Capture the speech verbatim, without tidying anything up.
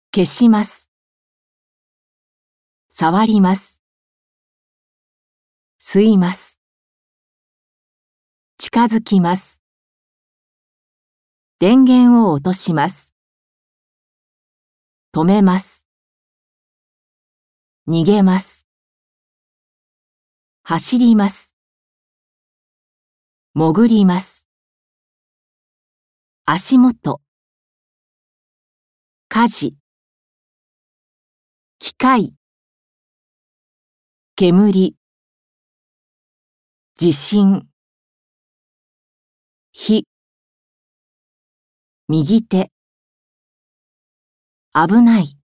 消します。触ります。吸います。近づきます。電源を落とします。止めます。逃げます。走ります。潜ります。足元。火事。機械。煙。地震。火。右手。危ない。